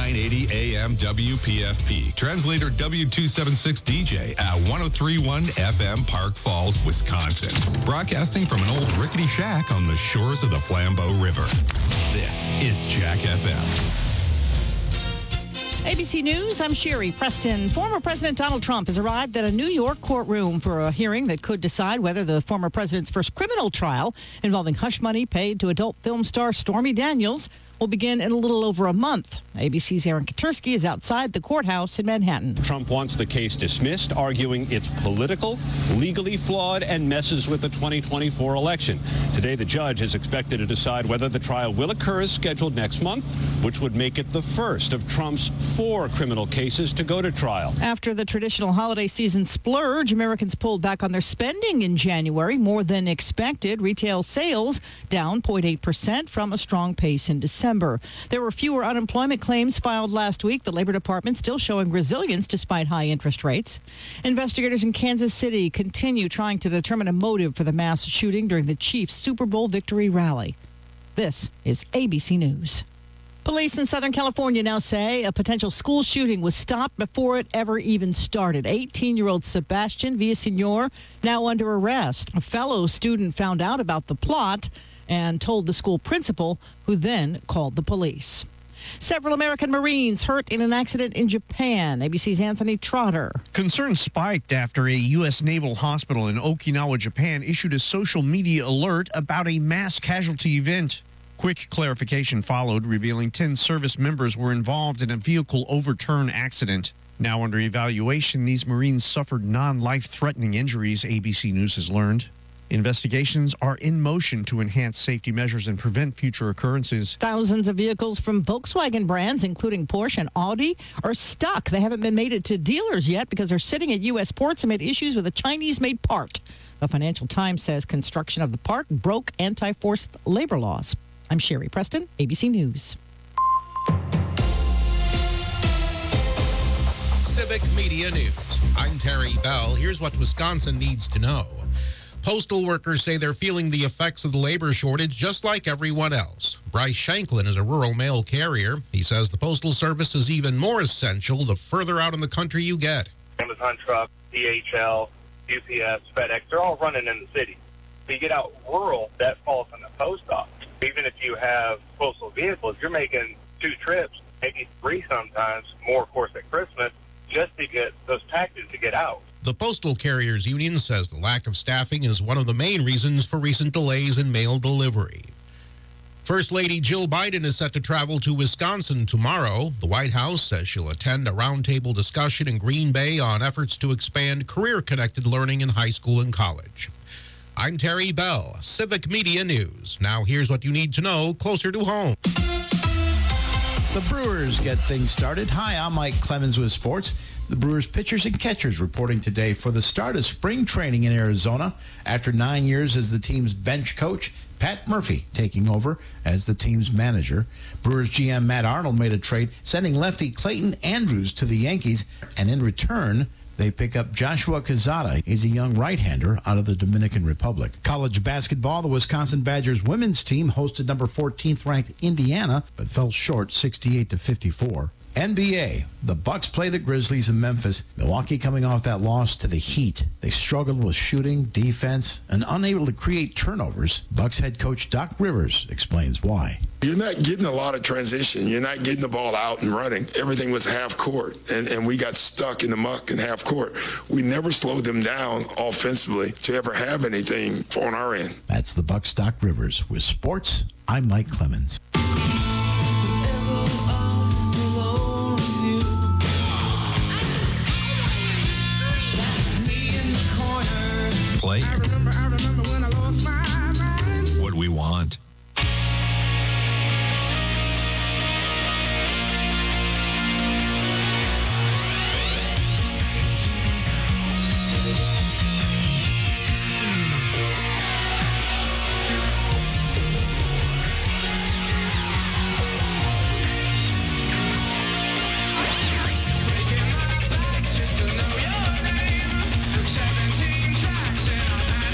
980 AM WPFP. Translator W276 DJ at 1031 FM Park Falls, Wisconsin. Broadcasting from an old rickety shack on the shores of the Flambeau River. This is Jack FM. ABC News, I'm Sherry Preston. Former President Donald Trump has arrived at a New York courtroom for a hearing that could decide whether the former president's first criminal trial involving hush money paid to adult film star Stormy Daniels will begin in a little over a month. ABC's Aaron Katersky is outside the courthouse in Manhattan. Trump wants the case dismissed, arguing it's political, legally flawed, and messes with the 2024 election. Today, the judge is expected to decide whether the trial will occur as scheduled next month, which would make it the first of Trump's 4 criminal cases to go to trial. After the traditional holiday season splurge, Americans pulled back on their spending in January more than expected. Retail sales down 0.8% from a strong pace in December. There were fewer unemployment claims filed last week. The Labor Department still showing resilience despite high interest rates. Investigators in Kansas City continue trying to determine a motive for the mass shooting during the Chiefs' Super Bowl victory rally. This is ABC News. Police in Southern California now say a potential school shooting was stopped before it ever even started. 18-year-old Sebastian Villaseñor now under arrest. A fellow student found out about the plot and told the school principal, who then called the police. Several American Marines hurt in an accident in Japan. ABC's Anthony Trotter. Concerns spiked after a U.S. Naval Hospital in Okinawa, Japan issued a social media alert about a mass casualty event. Quick clarification followed, revealing 10 service members were involved in a vehicle overturn accident. Now under evaluation, these Marines suffered non-life-threatening injuries, ABC News has learned. Investigations are in motion to enhance safety measures and prevent future occurrences. Thousands of vehicles from Volkswagen brands, including Porsche and Audi, are stuck. They haven't been made it to dealers yet because they're sitting at U.S. ports amid issues with a Chinese-made part. The Financial Times says construction of the part broke anti-forced labor laws. I'm Sherry Preston, ABC News. Civic Media News. I'm Terry Bell. Here's what Wisconsin needs to know. Postal workers say they're feeling the effects of the labor shortage just like everyone else. Bryce Shanklin is a rural mail carrier. He says the Postal Service is even more essential the further out in the country you get. Amazon truck, DHL, UPS, FedEx, they're all running in the city. If you get out rural, that falls on the post office. Even if you have postal vehicles, you're making 2 trips, maybe 3 sometimes, more of course at Christmas, just to get those packages to get out. The Postal Carriers Union says the lack of staffing is one of the main reasons for recent delays in mail delivery. First Lady Jill Biden is set to travel to Wisconsin tomorrow. The White House says she'll attend a roundtable discussion in Green Bay on efforts to expand career-connected learning in high school and college. I'm Terry Bell, Civic Media News. Now here's what you need to know closer to home. The Brewers get things started. Hi, I'm Mike Clemens with sports. The Brewers pitchers and catchers reporting today for the start of spring training in Arizona. After 9 years as the team's bench coach, Pat Murphy taking over as the team's manager. Brewers GM Matt Arnold made a trade, sending lefty Clayton Andrews to the Yankees, and in return, they pick up Joshua Quezada. He's a young right-hander out of the Dominican Republic. College basketball, the Wisconsin Badgers women's team hosted number 14th ranked Indiana, but fell short 68-54. NBA, the Bucks play the Grizzlies in Memphis. Milwaukee coming off that loss to the Heat. They struggled with shooting, defense, and unable to create turnovers. Bucks head coach Doc Rivers explains why. You're not getting a lot of transition. You're not getting the ball out and running. Everything was half court, and we got stuck in the muck in half court. We never slowed them down offensively to ever have anything on our end. That's the Bucks' Doc Rivers. With sports, I'm Mike Clemens. Play when I lost my mind. what we want. Breaking my back just to know your name. 17 tracks and I'm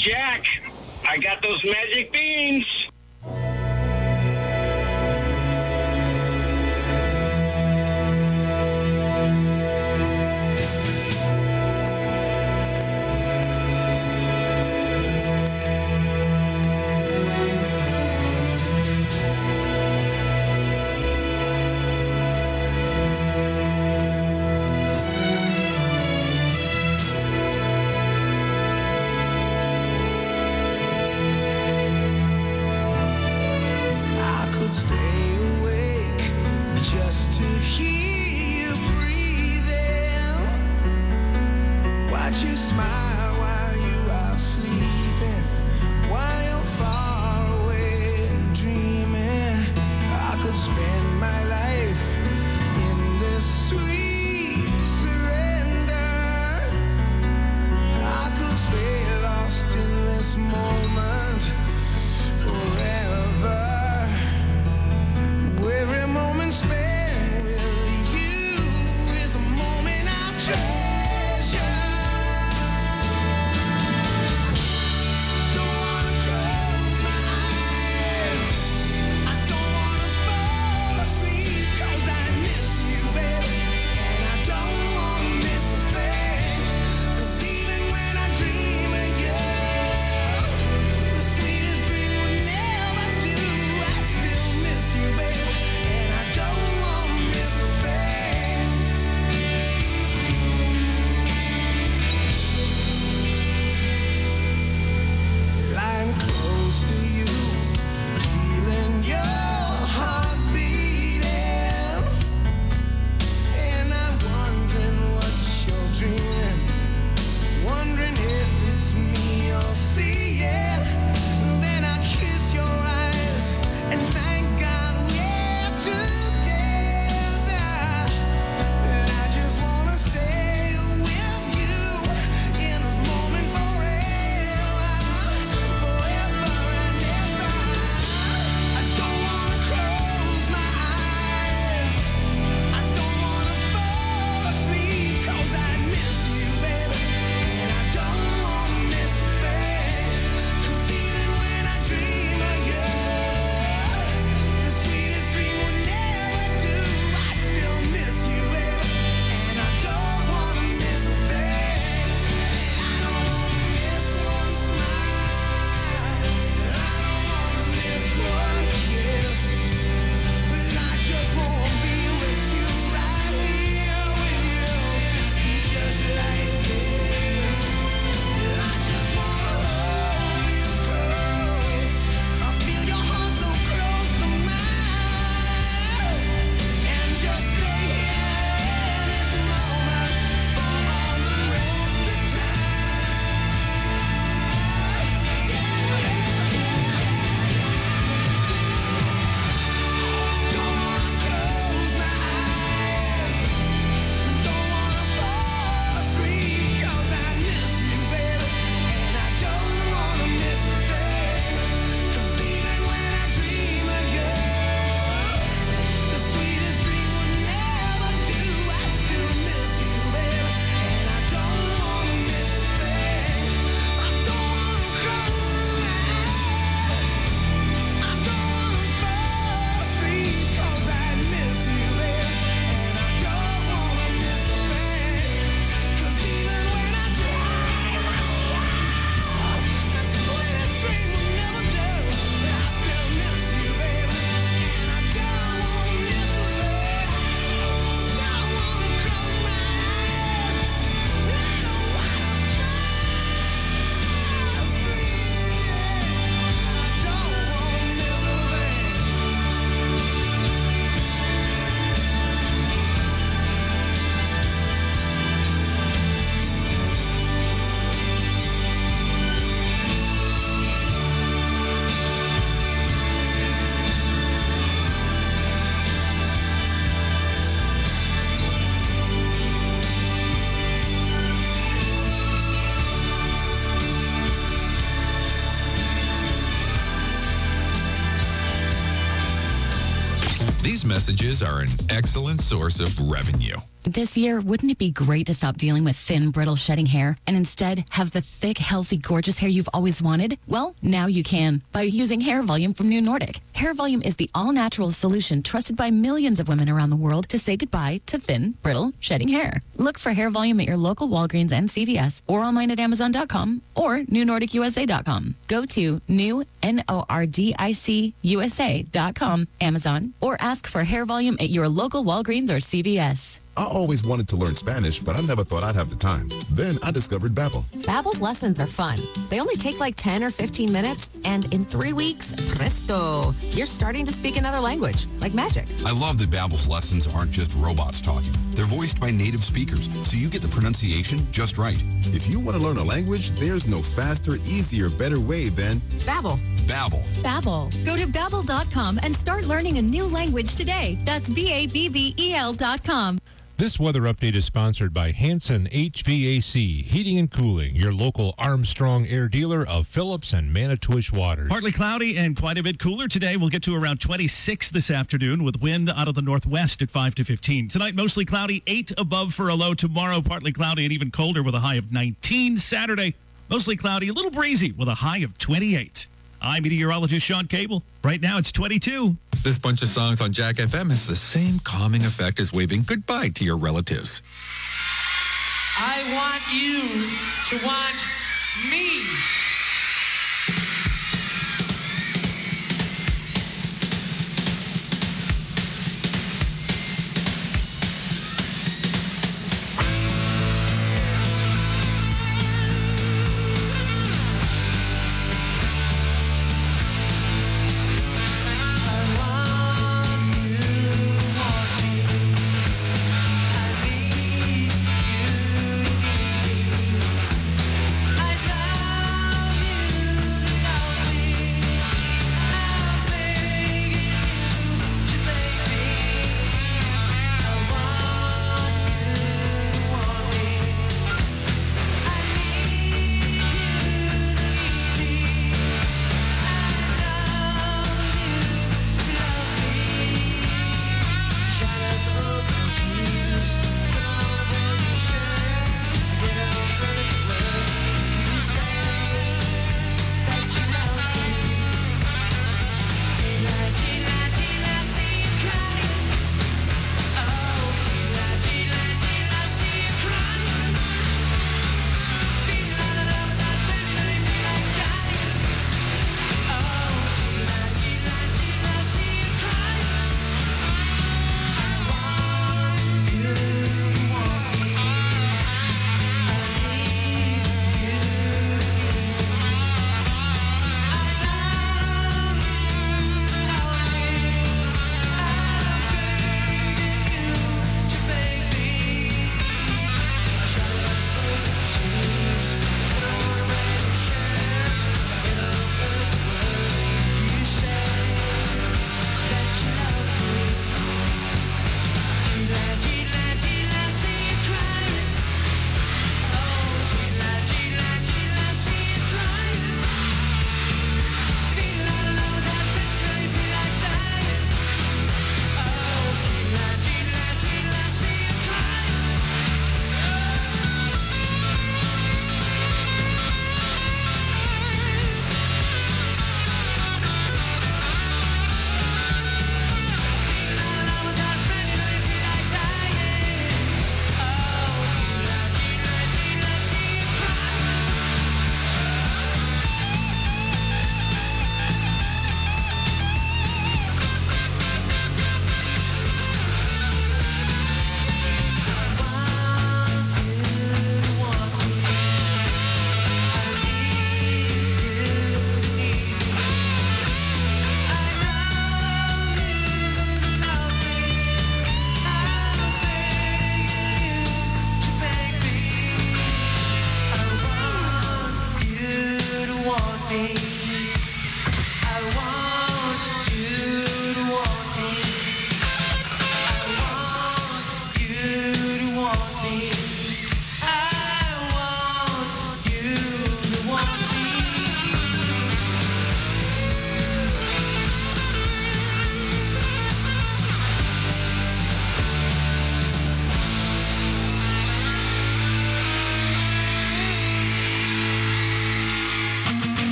Jack. I got those magic beans. These messages are an excellent source of revenue. This year, wouldn't it be great to stop dealing with thin, brittle, shedding hair and instead have the thick, healthy, gorgeous hair you've always wanted? Well, now you can by using Hair Volume from New Nordic. Hair Volume is the all-natural solution trusted by millions of women around the world to say goodbye to thin, brittle, shedding hair. Look for Hair Volume at your local Walgreens and CVS or online at Amazon.com or NewNordicUSA.com. Go to NewNordicUSA.com, Amazon, or ask for Hair Volume at your local Walgreens or CVS. I always wanted to learn Spanish, but I never thought I'd have the time. Then I discovered Babbel. Babbel's lessons are fun. They only take like 10 or 15 minutes, and in 3 weeks, presto, you're starting to speak another language, like magic. I love that Babbel's lessons aren't just robots talking. They're voiced by native speakers, so you get the pronunciation just right. If you want to learn a language, there's no faster, easier, better way than Babbel. Babbel. Babbel. Go to Babbel.com and start learning a new language today. That's BABBEL.com. This weather update is sponsored by Hanson HVAC, Heating and Cooling, your local Armstrong Air dealer of Phillips and Manitowish Waters. Partly cloudy and quite a bit cooler today. We'll get to around 26 this afternoon with wind out of the northwest at 5 to 15. Tonight, mostly cloudy, 8 above for a low. Tomorrow, partly cloudy and even colder with a high of 19. Saturday, mostly cloudy, a little breezy with a high of 28. I'm meteorologist Sean Cable. Right now, it's 22. This bunch of songs on Jack FM has the same calming effect as waving goodbye to your relatives. I want you to want me.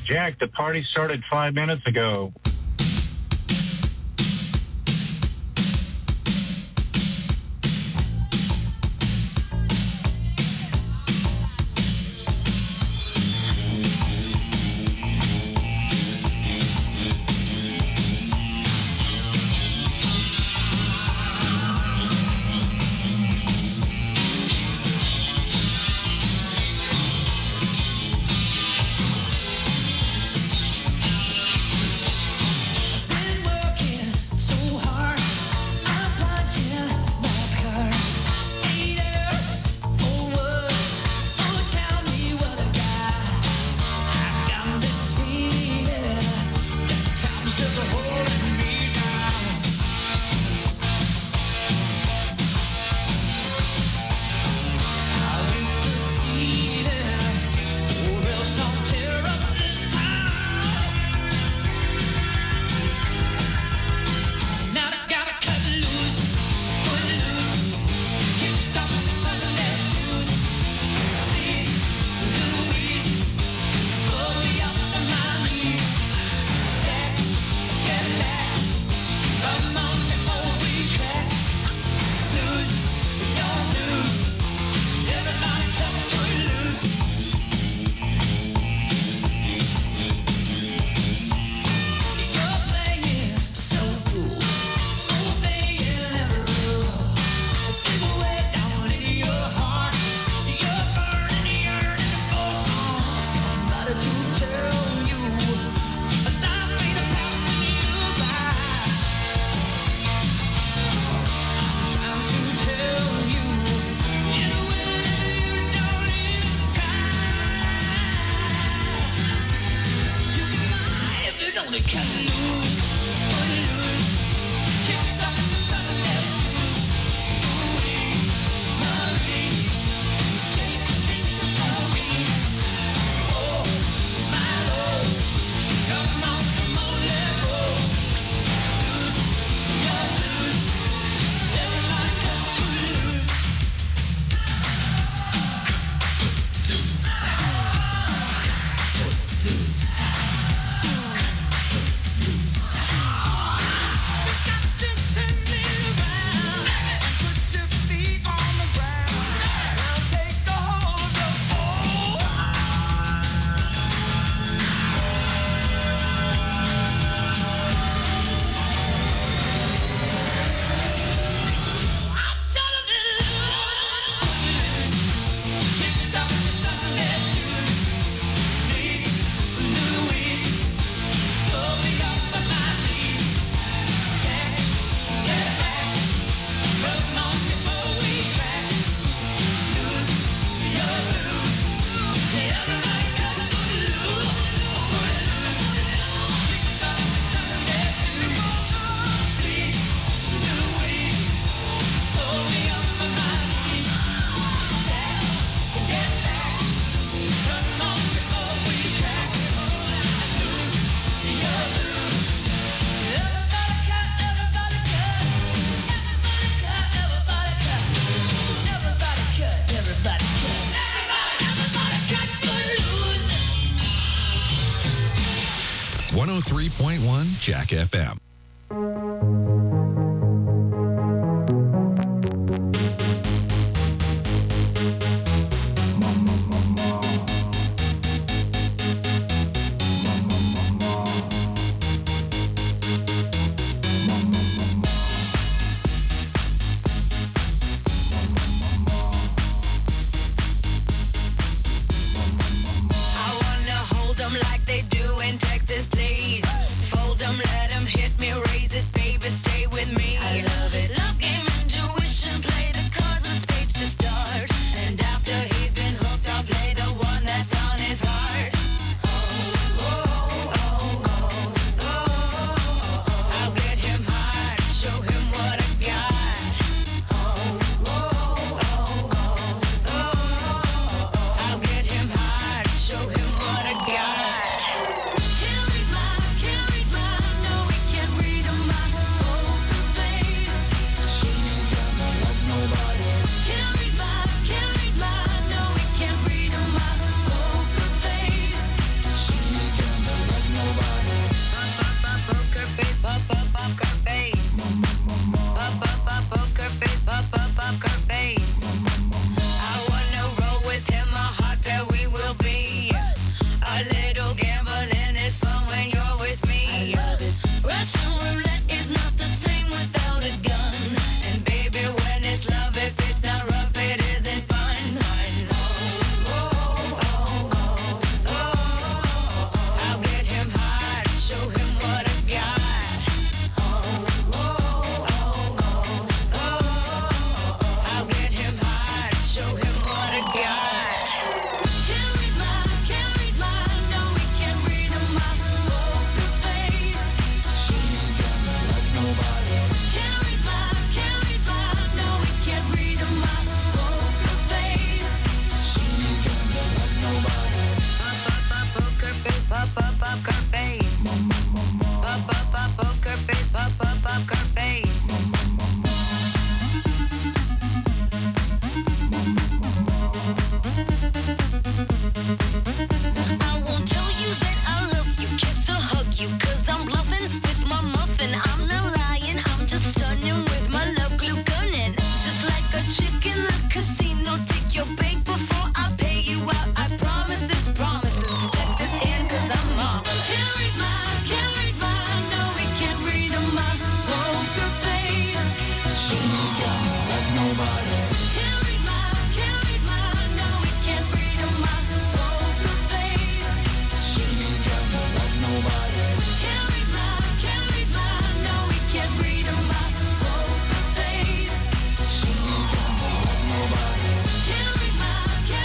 Jack, the party started 5 minutes ago. Jack FM. Like they do in Texas, please. Fold them, let them hit me. your bank before I pay you out. I promise this promise. Let this in, 'cause I'm marvelous. Can't read mine, no, we can't read my poker face. She's got me like nobody. Can't read mine, no, we can't read my poker face. She's got me like nobody. Can't read mine, no, we can't read my poker face. She's got me like nobody. Can't read mine,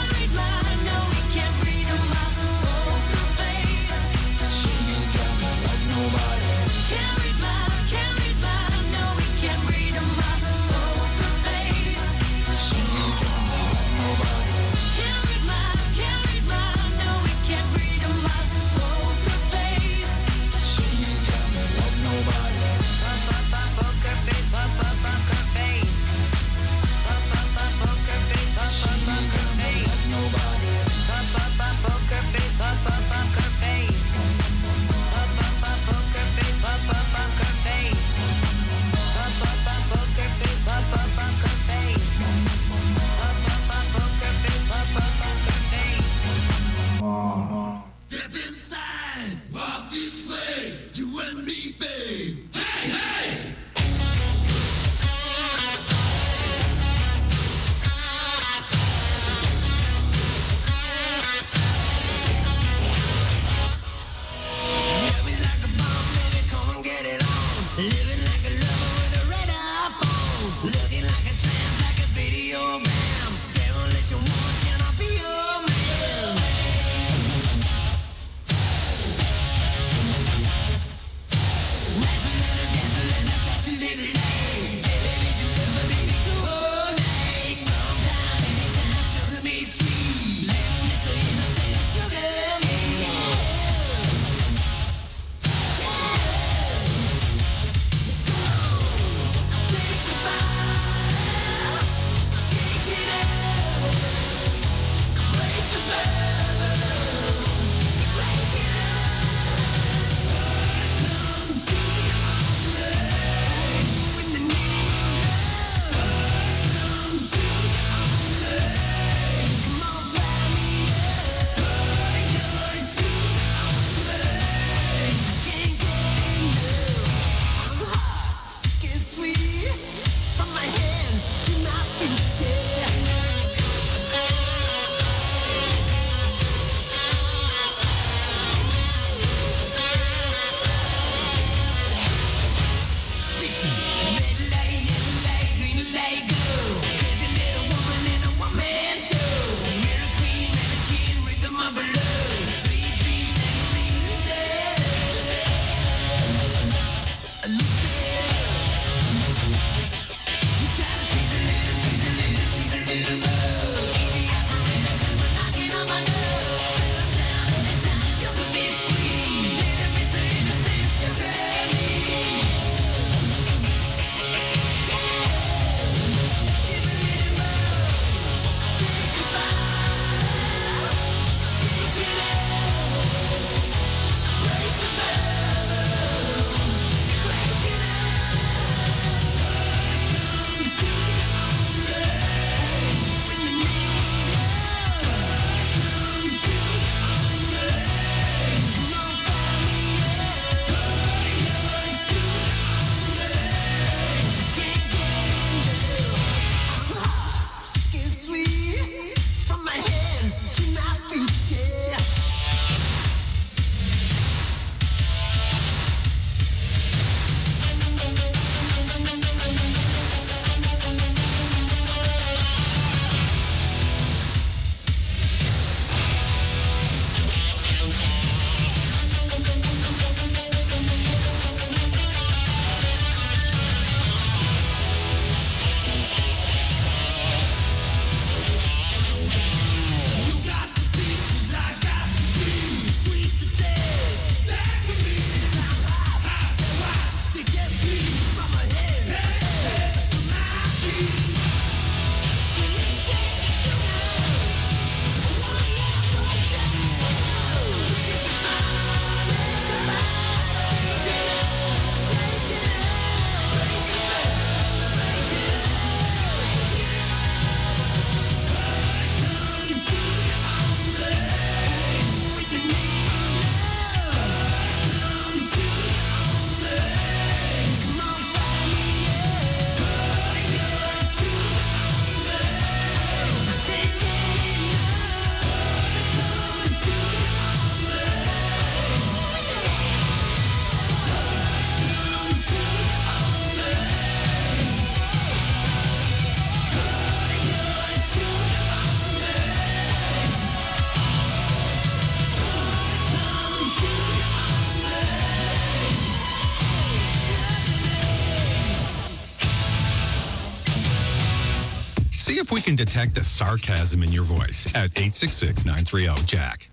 if we can detect the sarcasm in your voice at 866-930-JACK.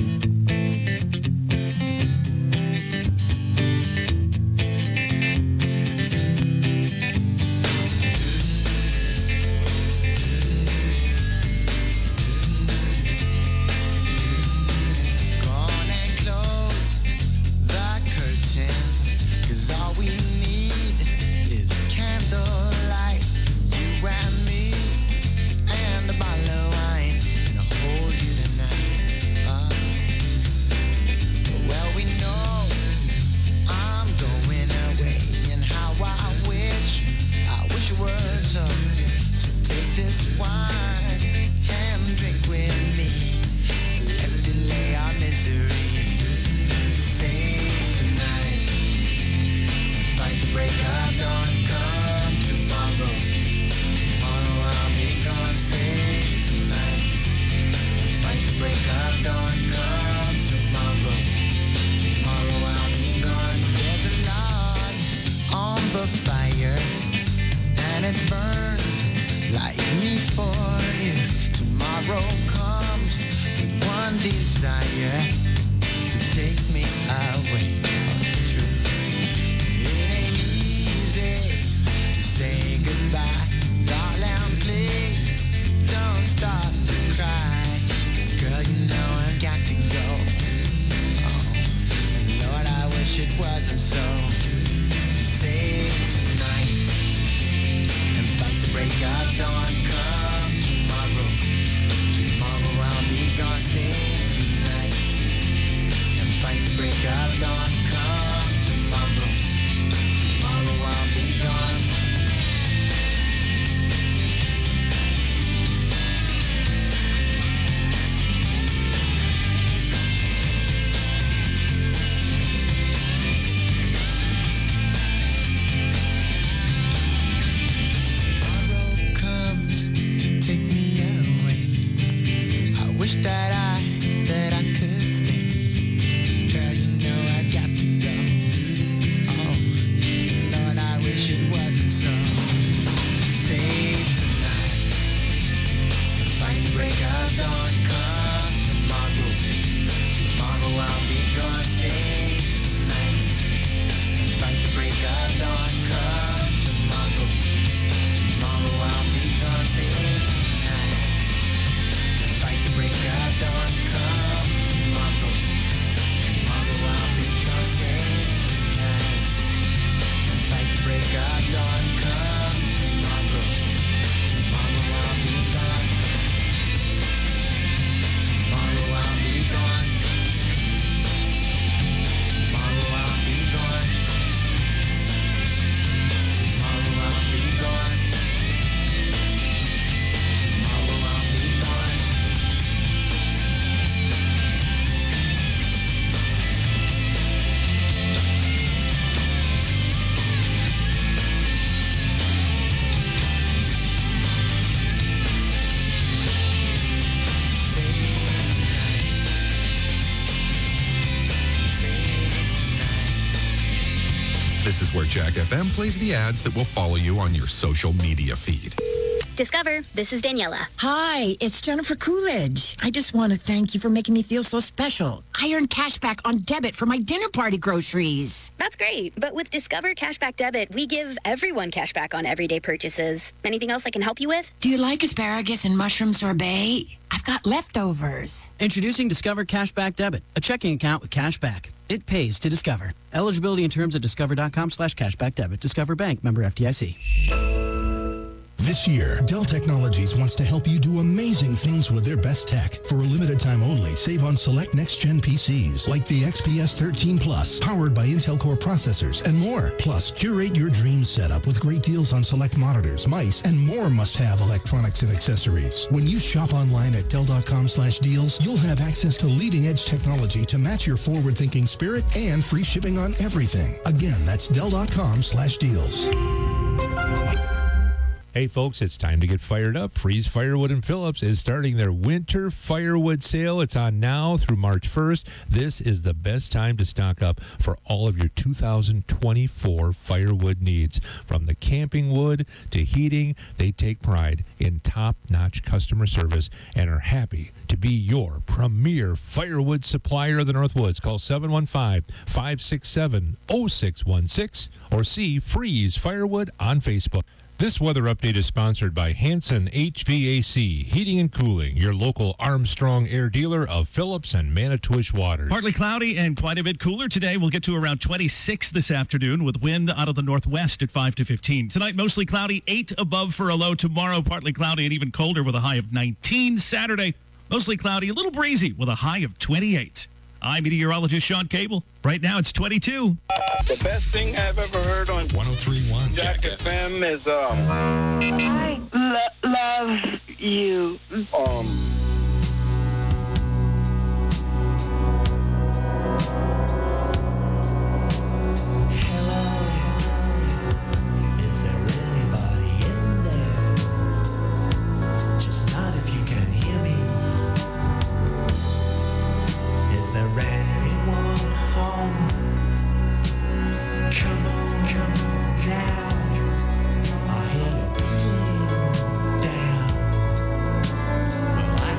This is where Jack FM plays the ads that will follow you on your social media feed. Discover, this is Daniela. Hi, it's Jennifer Coolidge. I just want to thank you for making me feel so special. I earned cash back on debit for my dinner party groceries. That's great. But with Discover Cashback Debit, we give everyone cash back on everyday purchases. Anything else I can help you with? Do you like asparagus and mushroom sorbet? I've got leftovers. Introducing Discover Cashback Debit, a checking account with cash back. It pays to Discover. Eligibility and terms at discover.com/cashback debit. Discover Bank, member FDIC. This year, Dell Technologies wants to help you do amazing things with their best tech. For a limited time only, save on select next-gen PCs like the XPS 13 Plus, powered by Intel Core processors, and more. Plus, curate your dream setup with great deals on select monitors, mice, and more must-have electronics and accessories. When you shop online at Dell.com/deals, you'll have access to leading-edge technology to match your forward-thinking spirit and free shipping on everything. Again, that's Dell.com/deals. Hey, folks, it's time to get fired up. Freeze Firewood and Phillips is starting their winter firewood sale. It's on now through March 1st. This is the best time to stock up for all of your 2024 firewood needs. From the camping wood to heating, they take pride in top-notch customer service and are happy to be your premier firewood supplier of the Northwoods. Call 715-567-0616 or see Freeze Firewood on Facebook. This weather update is sponsored by Hanson HVAC, Heating and Cooling, your local Armstrong Air dealer of Phillips and Manitowish Waters. Partly cloudy and quite a bit cooler today. We'll get to around 26 this afternoon with wind out of the northwest at 5 to 15. Tonight, mostly cloudy, 8 above for a low. Tomorrow, partly cloudy and even colder with a high of 19. Saturday, mostly cloudy, a little breezy with a high of 28. I'm meteorologist Sean Cable. Right now, it's 22. The best thing I've ever heard on 103.1 Jack FM is I love you. Is there anybody in there? Just not if you can hear me. Is there anyone home? Come on now. I hear you feeling down. Well, I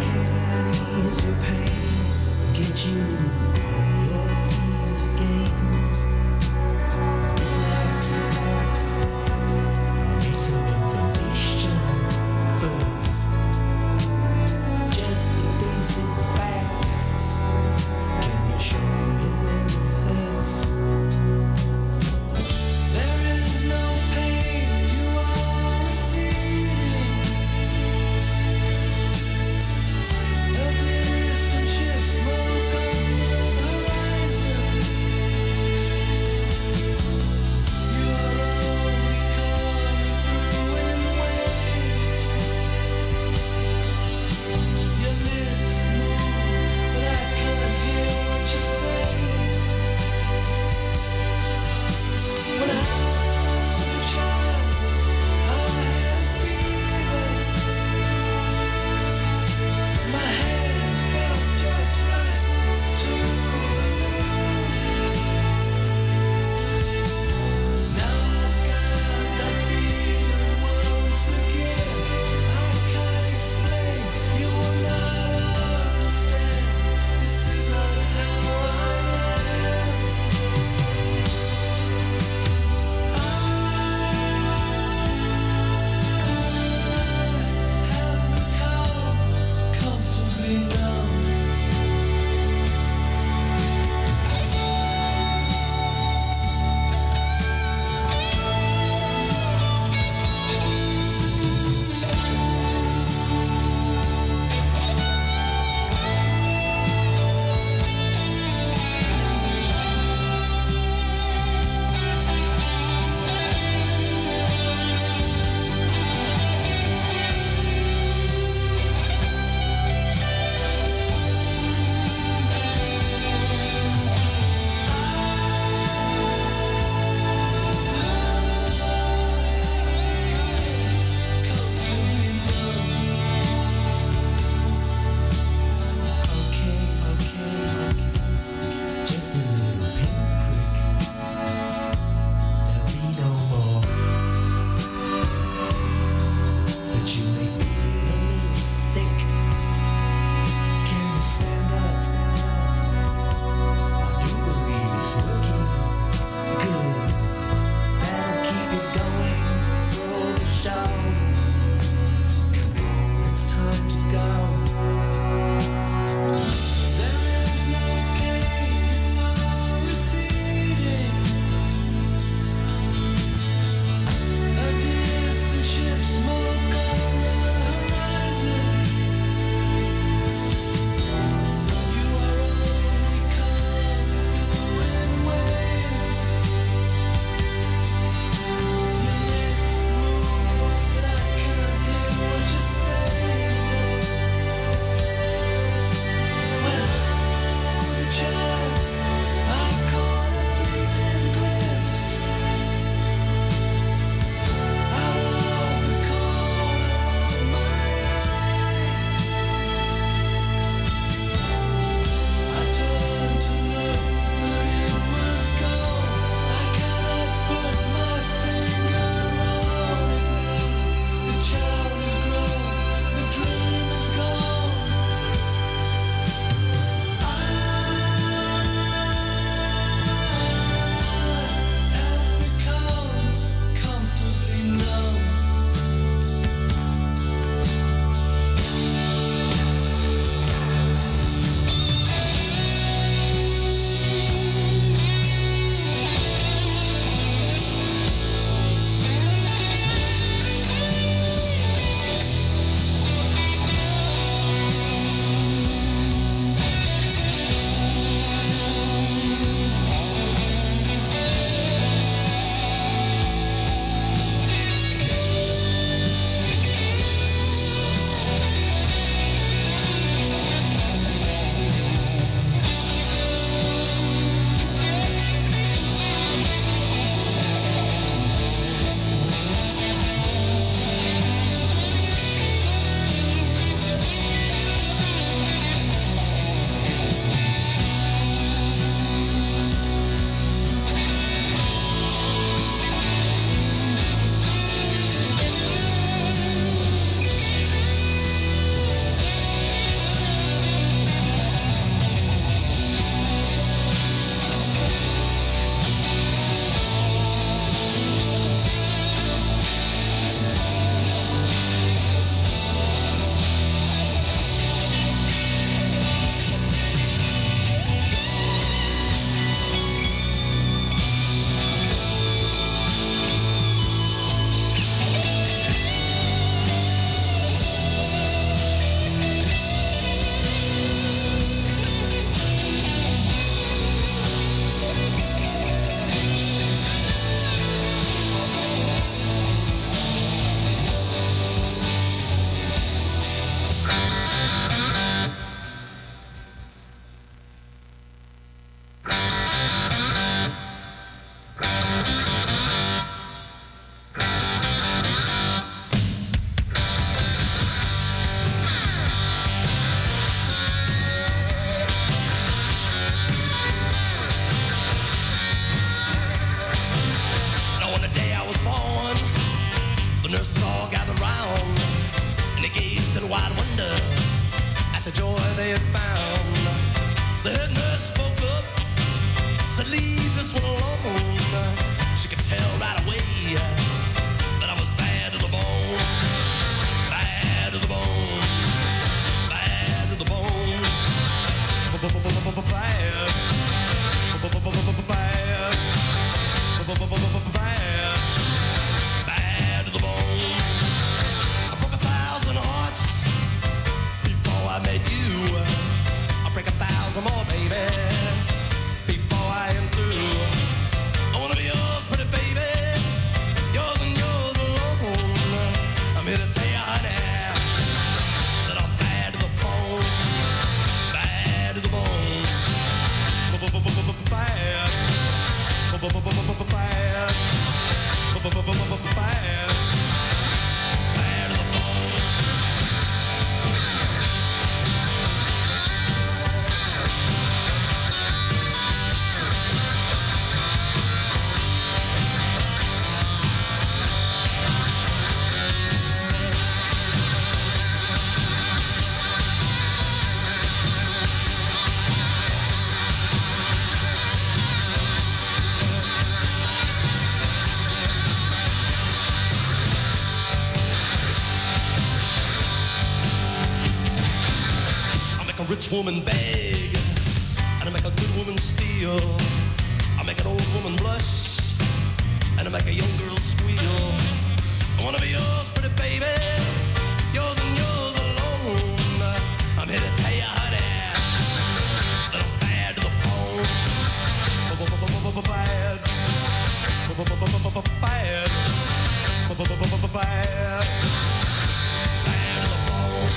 the joy they had found. The head nurse spoke up, said, leave this one alone. She could tell right away that I was bad to the bone. Bad to the bone. Bad to the bone. Bad. Bad to the bone. I broke 1,000 hearts before I met you. I'll break 1,000 more, baby, before I am through. I wanna be yours, pretty baby, yours and yours alone. I'm here to tell you, honey, that I'm bad to the bone. Bad to the bone. Bad. Rich woman beg, and I make a good woman steal. I make an old woman blush, and I make a young girl squeal. I wanna be yours, pretty baby, yours and yours alone. I'm here to tell you, honey, that I'm bad to the bone. Bad. Bad. Bad. Bad to the bone.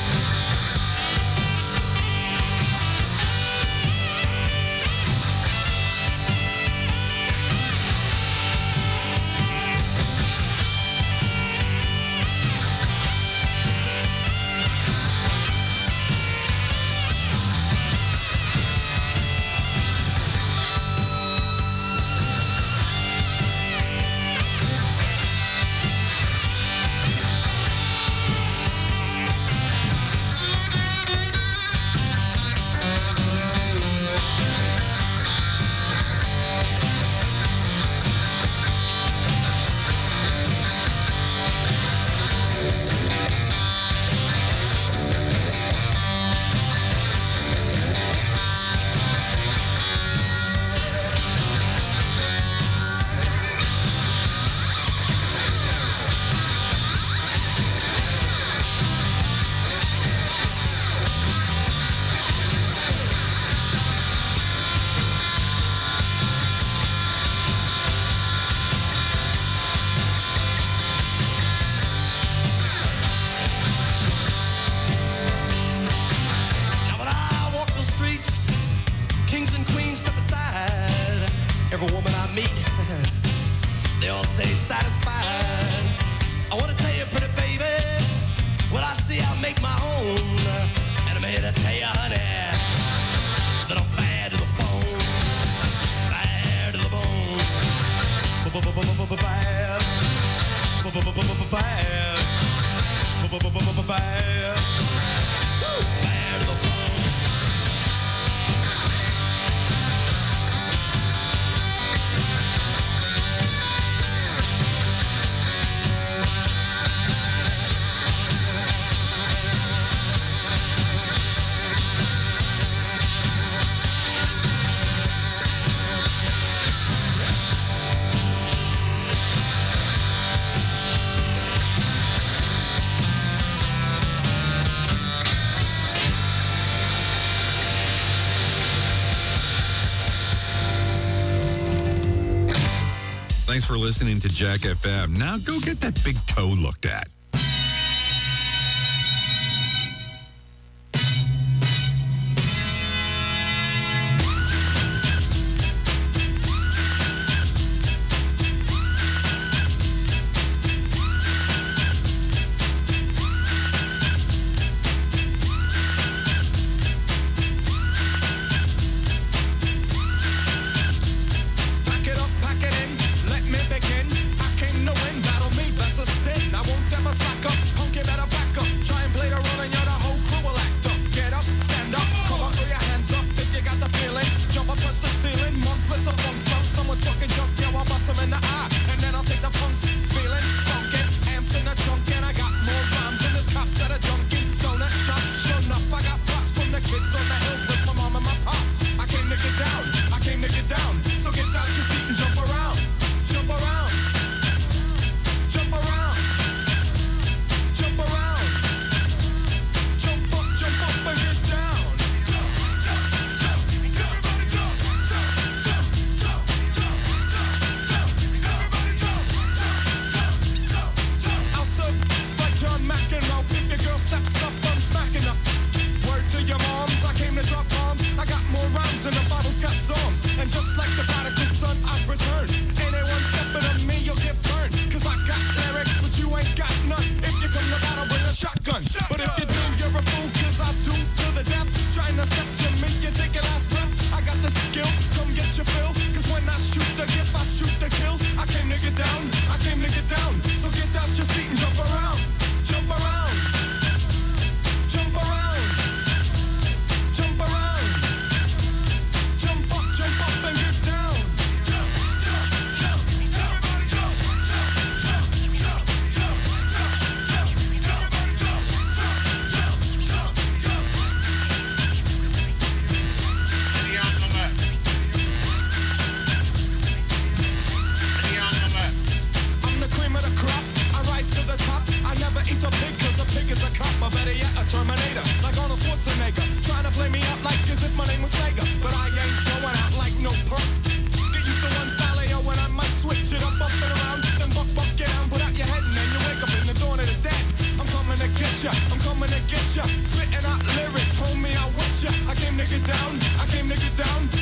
Thanks for listening to Jack FM. Now go get that big toe looked at. Pack it up, pack it in, let me begin. I came to win, battle me, that's a sin. I won't ever And just like the prodigal son, I've returned. Anyone stepping on me, you'll get burned. Cause I got lyrics, but you ain't got none. If you come to battle, bring a shotgun. But if you do, you're a fool, cause I do to the death. Trying to step to me, you take your last breath. I got the skill, come get your fill. Cause when I shoot the gift, I shoot the kill. I came to get down, I came to get down. So get out your seat and jump around. Jump around. Jump around. Jump around. Jump up and get down. Jump, jump, jump, jump, jump, jump, jump, jump, jump, jump, jump, jump, jump, jump, jump. Any on the left. Any on the left. I'm the cream of the crop. I rise to the top. I never eat a pig cause a pig is a cop. Or better yet, a Terminator. Like Arnold Schwarzenegger. Trying to play me out like as if my name was Sega. But I ain't going out like no perk. Get used to one style AO when I might switch it up and around. Then buck get down, put out your head and then you wake up in the dawn of the dead. I'm coming to get ya, I'm coming to get ya. Spitting out lyrics, homie, I want ya. I came to get down, I came to get down.